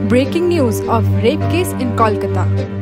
Breaking news of rape case in Kolkata.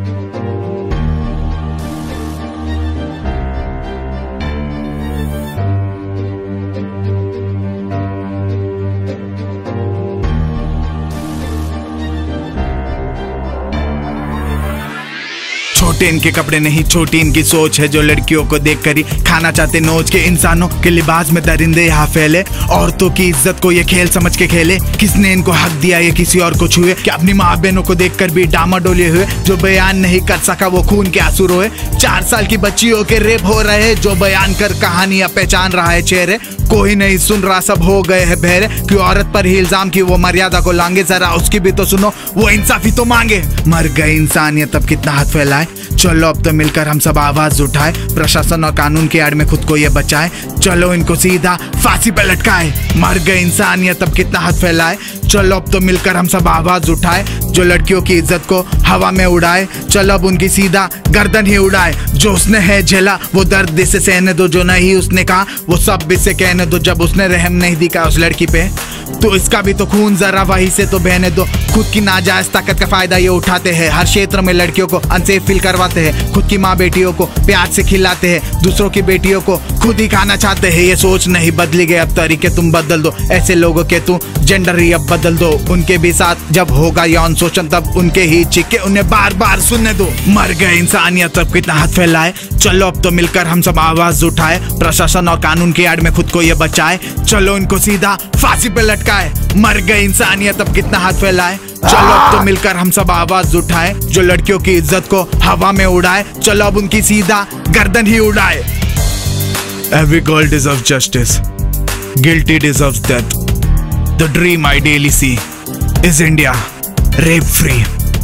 छोटे इनके कपड़े नहीं, छोटी इनकी सोच है जो लड़कियों को देख कर ही खाना चाहते नोच के। इंसानों के लिबास में दरिंदे यहाँ फैले, औरतों की इज्जत को ये खेल समझ के खेले। किसने इनको हक दिया ये किसी और को छुए? कि अपनी माँ बहनों को देखकर भी डामाडोले हुए, जो बयान नहीं कर सका वो खून के आंसू रोए। 4 साल की बच्चियों के रेप हो रहे, जो बयान कर कहानियां पहचान रहा है चेहरे। कोई नहीं सुन रहा, सब हो गए हैं बहरे। कि औरत पर ही इल्जाम की वो मर्यादा को लांगे, जरा उसकी भी तो सुनो, वो इंसाफी तो मांगे। मर गए इंसानियत, अब कितना हाथ फैलाए। चलो अब तो मिलकर हम सब आवाज उठाए, प्रशासन और कानून के आड़ में खुद को ये बचाए। चलो इनको सीधा फांसी पे लटकाए। मर गए इंसानियत, अब कितना हाथ फैलाए। चलो अब तो मिलकर हम सब आवाज उठाए, जो लड़कियों की इज्जत को हवा में उड़ाए। चलो अब उनकी सीधा गर्दन ही उड़ाए। जो उसने है झेला वो दर्द से सहने दो, जो नहीं उसने कहा वो सब भी से कहने दो। जब उसने रहम नहीं दिखा उस लड़की पे, तो इसका भी तो खून जरा वही से तो बहने दो। खुद की नाजायज ताकत का फायदा ये उठाते हैं, हर क्षेत्र में लड़कियों को अनसेफ फील करवाते हैं। खुद की माँ बेटियों को प्यार से खिलाते हैं, दूसरों की बेटियों को खुद ही खाना चाहते हैं। ये सोच नहीं बदली गई, अब तरीके तुम बदल दो। ऐसे लोगों के तुम जेंडर ही अब बदल दो। उनके भी साथ जब होगा यौन शोषण, तब उनके ही चिक्के उन्हें बार बार सुनने दो। मर गए इंसानियत, अब कितना हाथ फैलाए। चलो अब तो मिलकर हम सब आवाज उठाए, प्रशासन और कानून की आड़ में खुद को ये बचाए। चलो इनको सीधा फांसी पे लटकाए। मर गए इंसानियत, अब कितना हाथ फैलाए। चलो अब तो मिलकर हम सब आवाज उठाए, जो लड़कियों की इज्जत को हवा में उड़ाए। चलो अब उनकी सीधा गर्दन ही उड़ाए। Every girl deserves justice. Guilty deserves death. The dream I daily see is India rape free.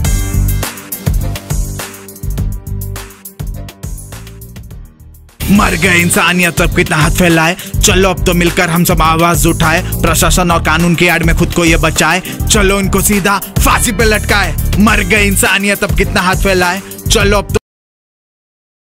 मर गए इंसानियत, अब कितना हाथ फैलाए। चलो अब तो मिलकर हम सब आवाज उठाए, प्रशासन और कानून की आड़ में खुद को ये बचाए। चलो इनको सीधा फांसी पे लटकाए। मर गए इंसानियत, अब कितना हाथ फैलाए। चलो अब तो